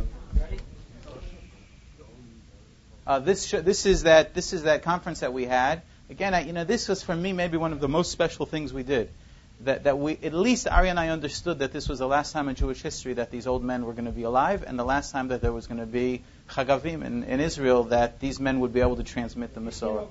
Uh, this sh- this is that this is that conference that we had. Again, I, you know, this was for me maybe one of the most special things we did. That that we at least Ari and I understood that this was the last time in Jewish history that these old men were going to be alive, and the last time that there was going to be Chagavim in, in Israel, that these men would be able to transmit the Masorah.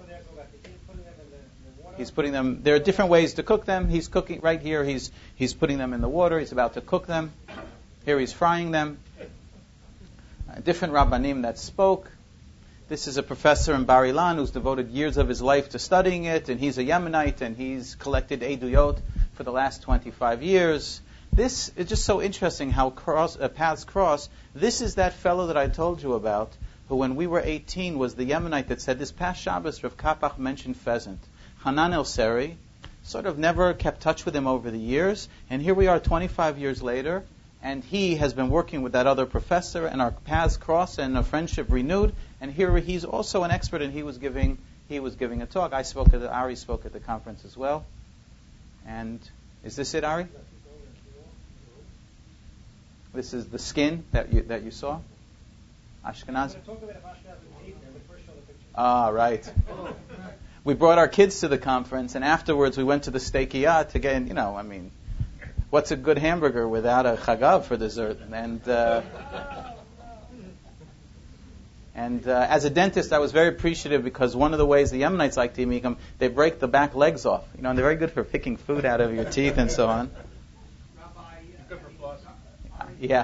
He's putting them. There are different ways to cook them. He's cooking right here. He's he's putting them in the water. He's about to cook them. Here he's frying them. Uh, different rabbanim that spoke. This is a professor in Bar Ilan who's devoted years of his life to studying it, and he's a Yemenite, and he's collected Eiduyot for the last twenty-five years. This is just so interesting how cross, uh, paths cross. This is that fellow that I told you about, who when we were eighteen was the Yemenite that said this past Shabbos Rav Kapach mentioned pheasant. Hanan El-Seri sort of never kept touch with him over the years, and here we are twenty-five years later, and he has been working with that other professor, and our paths cross and a friendship renewed, and here he's also an expert, and he was giving he was giving a talk. I spoke at the, Ari spoke at the conference as well. And is this it, Ari? This is the skin that you that you saw? Ashkenaz? Ah, right. we brought our kids to the conference, and afterwards we went to the steakiyah to get, you know, I mean, what's a good hamburger without a chagav for dessert? And uh, and uh, as a dentist, I was very appreciative because one of the ways the Yemenites like to eat them, they break the back legs off. You know, and they're very good for picking food out of your teeth and so on. Yeah.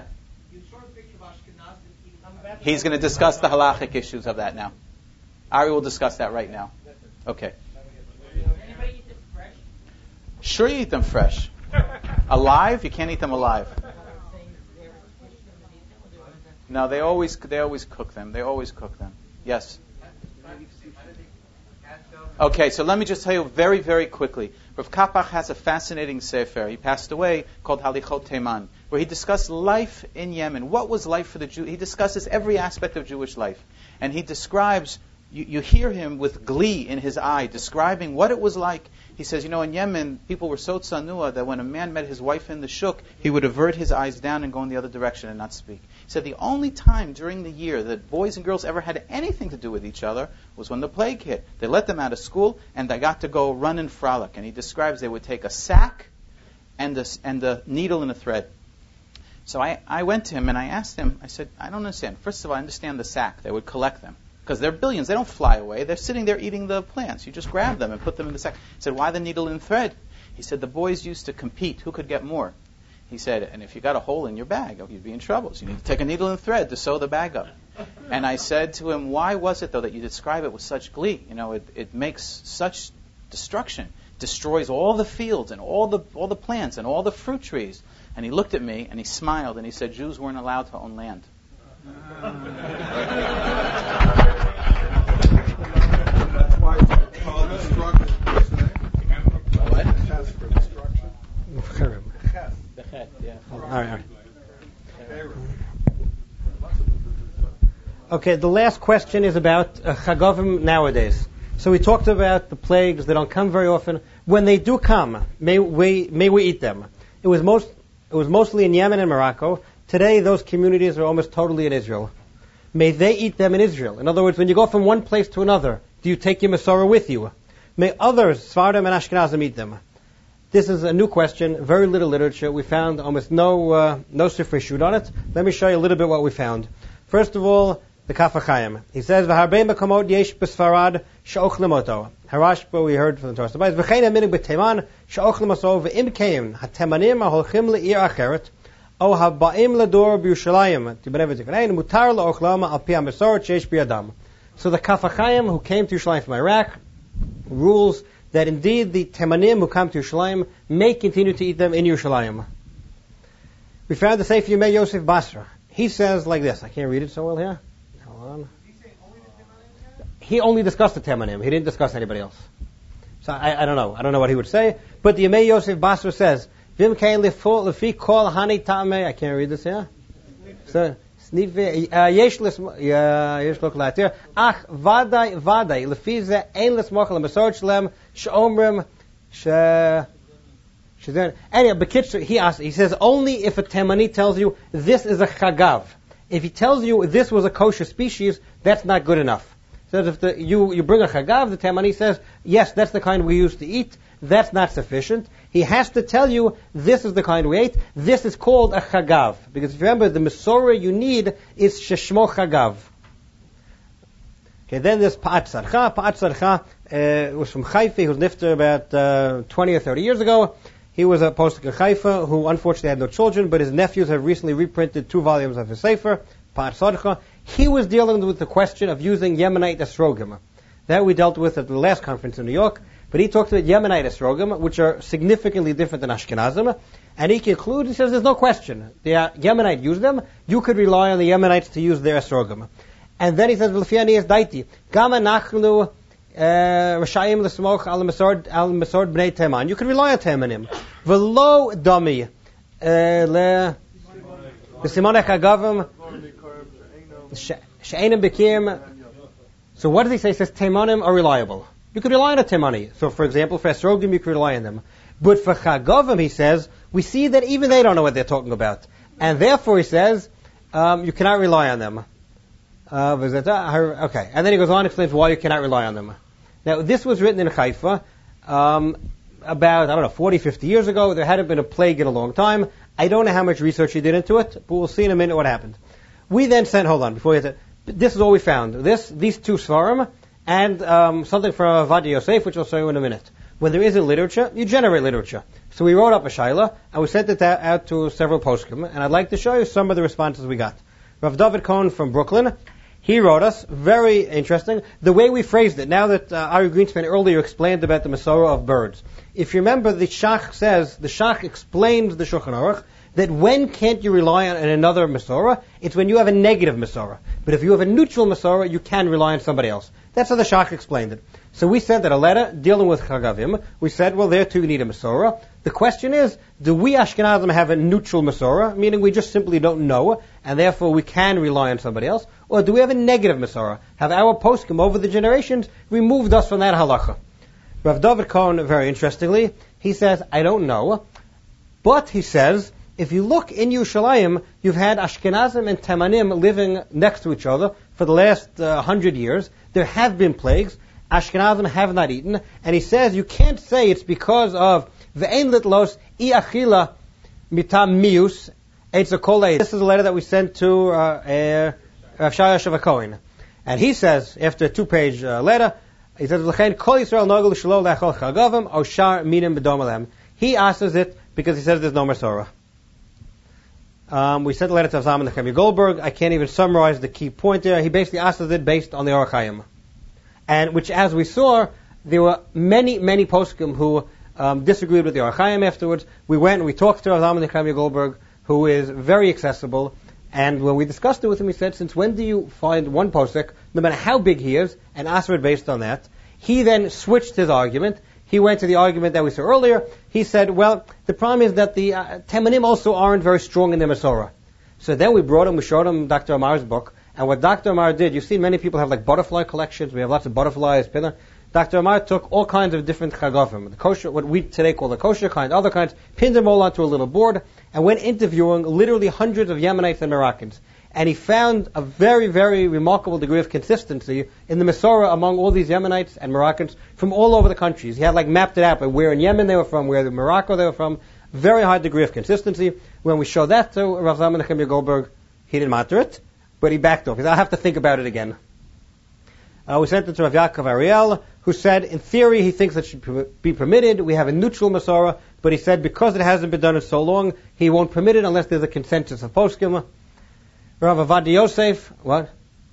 He's going to discuss the halachic issues of that now. Ari will discuss that right now. Okay. Anybody eat them fresh? Sure, you eat them fresh. Alive? You can't eat them alive. No, they always they always cook them. They always cook them. Yes. Okay, so let me just tell you very, very quickly. Rav Kapach has a fascinating sefer. He passed away, called Halichot Teiman, where he discussed life in Yemen. What was life for the Jew? He discusses every aspect of Jewish life. And he describes, you, you hear him with glee in his eye, describing what it was like. He says, you know, in Yemen, people were so tsanua that when a man met his wife in the shuk, he would avert his eyes down and go in the other direction and not speak. He said the only time during the year that boys and girls ever had anything to do with each other was when the plague hit. They let them out of school, and they got to go run and frolic. And he describes they would take a sack and a, and a needle and a thread. So I, I went to him and I asked him, I said, I don't understand. First of all, I understand the sack. They would collect them. Because they're billions. They don't fly away. They're sitting there eating the plants. You just grab them and put them in the sack. He said, why the needle and thread? He said, the boys used to compete. Who could get more? He said, and if you got a hole in your bag, you'd be in trouble. So you need to take a needle and thread to sew the bag up. And I said to him, why was it, though, that you describe it with such glee? You know, it, it makes such destruction. Destroys all the fields and all the all the plants and all the fruit trees. And he looked at me and he smiled and he said, Jews weren't allowed to own land. That's why it's called destruction. What? Ches for destruction. The chet, yeah. All right, all right. Okay, the last question is about uh, Chagavim nowadays. So we talked about the plagues. They don't come very often. When they do come, may we may we eat them? It was most it was mostly in Yemen and Morocco. Today, those communities are almost totally in Israel. May they eat them in Israel? In other words, when you go from one place to another, do you take your Masorah with you? May others, Sfardim and Ashkenazim, eat them? This is a new question, very little literature. We found almost no uh, no Sifrei Shut on it. Let me show you a little bit what we found. First of all, the Kaf HaChaim. He says, "V'harbei mekamot yesh b'Sfarad she'ochlim oto." Harashba, we heard from the Torah. V'chein haminig b'Teiman she'ochlim oto v'im keim hatemanim aholchim le'ir acheret o haba'im lador b'Yushalayim tibnei v'tikrein mutar la'ochlam al pi ha'mesorot she'esh b'yadam. So the Kaf HaChaim, who came to Yerushalayim from Iraq, rules that indeed the Temanim who come to Yerushalayim may continue to eat them in Yerushalayim. We found the Sefer Yemei Yosef Basra. He says like this. I can't read it so well here. Hold on. He only discussed the Temanim. He didn't discuss anybody else. So I, I don't know. I don't know what he would say. But the Yemei Yosef Basra says, Vim kein lefi kol hani ta'amei. I can't read this here. So, יש לו כלתיר, אך ודאי ודאי, לפי זה אין לסמוך על המסורת שלהם, שאומרים ש... שזה... Anyway, בקיצור, he asks, he says, only if a Temani tells you, this is a chagav. If he tells you this was a kosher species, that's not good enough. So if the, you, you bring a chagav, the Temani says, yes, that's the kind we used to eat, that's not sufficient. He has to tell you, this is the kind we ate. This is called a chagav. Because if you remember, the Masorah you need is sheshmo chagav. Okay, then there's Pa'at Sarcha. Pa'at Sarcha uh, was from Haifa. He was nifter about uh, twenty or thirty years ago. He was a postik in Haifa who unfortunately had no children, but his nephews have recently reprinted two volumes of his sefer, Pa'at Sarcha. He was dealing with the question of using Yemenite esrogim. That we dealt with at the last conference in New York. But he talks about Yemenite esrogim, which are significantly different than Ashkenazim. And he concludes, he says, there's no question. The uh, Yemenite use them. You could rely on the Yemenites to use their esrogim. And then he says, V'lefiani es daiti. Gama nachnu rashayim l'smoch al mesord al mesord bnei Teman. You can rely on Temanim. V'lo dami le l'simonech agavim she'enim bekim. So what does he say? He says Temanim are reliable. You could rely on a Temani. So, for example, for Esrogim, you could rely on them. But for Chagavim, he says, we see that even they don't know what they're talking about. And therefore, he says, um, you cannot rely on them. Uh, okay. And then he goes on and explains why you cannot rely on them. Now, this was written in Haifa um, about, I don't know, forty, fifty years ago. There hadn't been a plague in a long time. I don't know how much research he did into it, but we'll see in a minute what happened. We then sent, hold on, before we get to, this is all we found. This, these two Svarim, and um, something from Vadia Yosef, which I'll show you in a minute. When there isn't literature, you generate literature. So we wrote up a shaila, and we sent it out, out to several poskim, and I'd like to show you some of the responses we got. Rav David Cohen from Brooklyn, he wrote us, very interesting, the way we phrased it, now that uh, Ari Greenspan earlier explained about the Masorah of birds. If you remember, the Shach says, the Shach explains the Shulchan Aruch, that when can't you rely on another Masorah? It's when you have a negative Masorah. But if you have a neutral Masorah, you can rely on somebody else. That's how the Shach explained it. So we sent out a letter dealing with Chagavim. We said, well, there too you need a Masorah. The question is, do we Ashkenazim have a neutral Masorah, meaning we just simply don't know, and therefore we can rely on somebody else? Or do we have a negative Masorah? Have our poskim over the generations removed us from that halacha? Rav David Cohen, very interestingly, he says, I don't know. But, he says, if you look in Yerushalayim, you've had Ashkenazim and Temanim living next to each other for the last uh, hundred years. There have been plagues. Ashkenazim have not eaten. And he says you can't say it's because of Ve'en litlos I achila mitam mius etzakolei. This is a letter that we sent to uh, uh, Rav Shaya Shavakoin. And he says, after a two-page uh, letter, he says, L'chein kol Yisrael nogel shelo lechol chagavim o shar minim b'dom alem. He answers it because he says there's no Masorah. Um, we sent a letter to Avzam Nechemia Goldberg. I can't even summarize the key point there. He basically answers it based on the Orach Chaim. And which, as we saw, there were many, many poskim who um, disagreed with the Orach Chaim afterwards. We went and we talked to Avzam Nechemia Goldberg, who is very accessible. And when we discussed it with him, he said, since when do you find one posek, no matter how big he is, and answer it based on that? He then switched his argument. He went to the argument that we saw earlier. He said, well, the problem is that the uh, Temanim also aren't very strong in their Masorah. So then we brought him, we showed him Doctor Amar's book. And what Doctor Amar did, you see many people have like butterfly collections. We have lots of butterflies. Doctor Amar took all kinds of different chagavim, the kosher, what we today call the kosher kind, other kinds, pinned them all onto a little board, and went interviewing literally hundreds of Yemenites and Moroccans. And he found a very, very remarkable degree of consistency in the Masorah among all these Yemenites and Moroccans from all over the countries. He had like mapped it out by where in Yemen they were from, where in Morocco they were from. Very high degree of consistency. When we showed that to Rav Zalman Nechemia Goldberg, he didn't matter it, but he backed off. He said, I'll have to think about it again. Uh, we sent it to Rav Yaakov Ariel, who said, in theory, he thinks that should be permitted. We have a neutral Masorah, but he said because it hasn't been done in so long, he won't permit it unless there's a consensus of poskim. Rav Avad Yosef, what?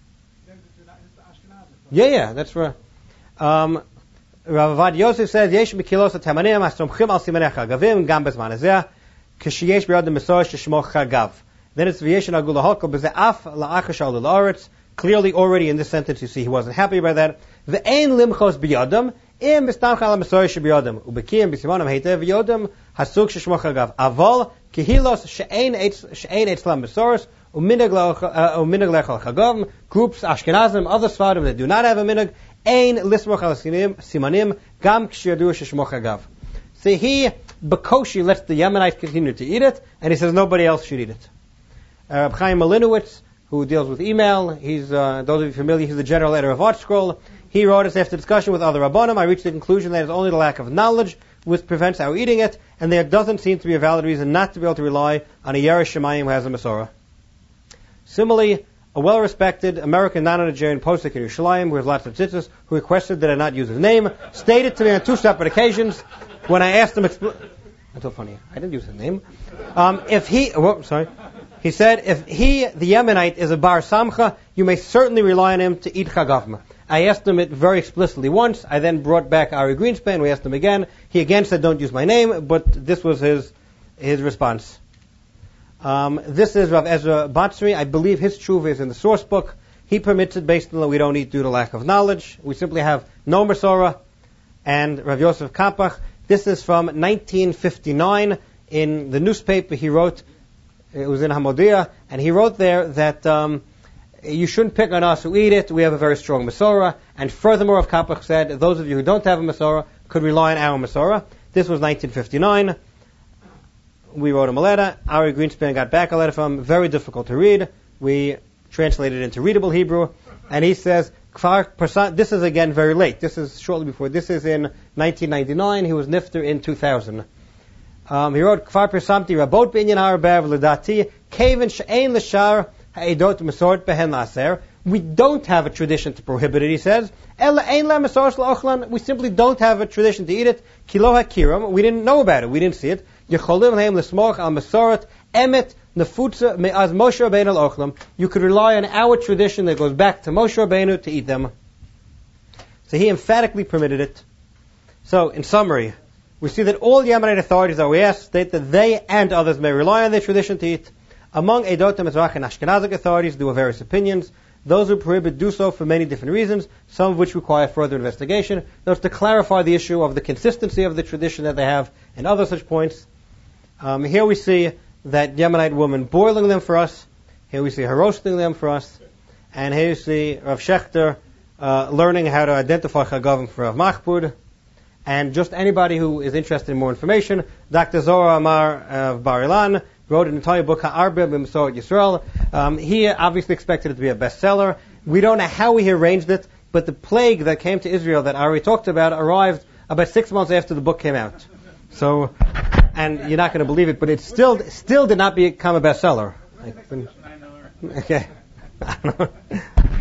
Yeah, yeah, that's right. Um, Rav Avad Yosef says, Yesh mikilos ha-temanim ha-somchim al simanei chagavim gam bezman hazeh ksheyesh b'yad ha-Masorah sheshmo chagav. Then it's v'yesh nagul lahokol b'ze'af la'achash al l'oretz. Clearly, already in this sentence, you see he wasn't happy by that. Ve'ein limchos b'yadam im mistamcha al-Masorah sheb'yadam u'bekiyim b'simonam heitev v'yodam hasuk sheshmo chagav aval kehilos she'ein etzlam Masorahs u'minag lechal chagav. Groups Ashkenazim, other Sfarim that do not have a minag, ein lismoch al simanim gam k'shiyadu sheshmo chagav. So he Bakoshi lets the Yemenites continue to eat it, and he says nobody else should eat it. Uh, Chaim Malinowitz, who deals with email, he's uh, those of you familiar, he's the general editor of ArtScroll. He wrote us, after discussion with other Rabbanim, I reached the conclusion that it's only the lack of knowledge which prevents our eating it, and there doesn't seem to be a valid reason not to be able to rely on a Yeresh Shemayim who has a Masorah. Similarly, a well-respected American non-Nigerian posek in Yerushalayim, who has lots of tzitzis, who requested that I not use his name, stated to me on two separate occasions, when I asked him, expl- that's so funny, I didn't use his name, um, if he, oh, sorry, he said, if he, the Yemenite, is a bar samcha, you may certainly rely on him to eat chagavma. I asked him it very explicitly once. I then brought back Ari Greenspan. We asked him again. He again said, don't use my name, but this was his his response. Um, this is Rav Ezra Batsri. I believe his tshuva is in the source book. He permits it based on that we don't eat due to lack of knowledge. We simply have no Masorah. And Rav Yosef Kapach, this is from nineteen fifty-nine. In the newspaper he wrote, it was in Hamodia, and he wrote there that um, you shouldn't pick on us who eat it. We have a very strong Masorah. And furthermore, Rav Kapach said, those of you who don't have a Masorah could rely on our Masorah. This was nineteen fifty-nine. We wrote him a letter. Ari Greenspan got back a letter from him. Very difficult to read. We translated it into readable Hebrew. And he says, This is again very late. This is shortly before. This is in nineteen ninety-nine. He was nifter in two thousand. Um, he wrote, Kfar Persamti Rabot Binyan Harabev Ledati Kevin She'ein L'Shar Ha'edot Mesort Behen Laser. We don't have a tradition to prohibit it, he says. Ela Ein La Mesor Sh'Ochlan. We simply don't have a tradition to eat it. Kilo HaKiram. We didn't know about it. We didn't see it. Yecholim Lehem L'Smoch Al Mesorat Emet Nefutza Me'az Moshe Rabbeinu L'Ochlam. You could rely on our tradition that goes back to Moshe Rabbeinu to eat them. So he emphatically permitted it. So, in summary, we see that all Yemenite authorities that we ask state that they and others may rely on their tradition to eat. Among Eidot HaMizrach and Ashkenazic authorities, there were various opinions. Those who prohibit do so for many different reasons, some of which require further investigation. Those to clarify the issue of the consistency of the tradition that they have and other such points. Um, here we see that Yemenite woman boiling them for us. Here we see her roasting them for us. And here you see Rav Shechter uh, learning how to identify Chagavim for Rav Machbud. And just anybody who is interested in more information, Doctor Zohar Amar of Bar Ilan wrote an entire book, Ha'arba B'Mesorot Yisrael. Um, he obviously expected it to be a bestseller. We don't know how he arranged it, but the plague that came to Israel that Ari talked about arrived about six months after the book came out. So, and you're not going to believe it, but it still still did not become a bestseller. Okay. I don't know.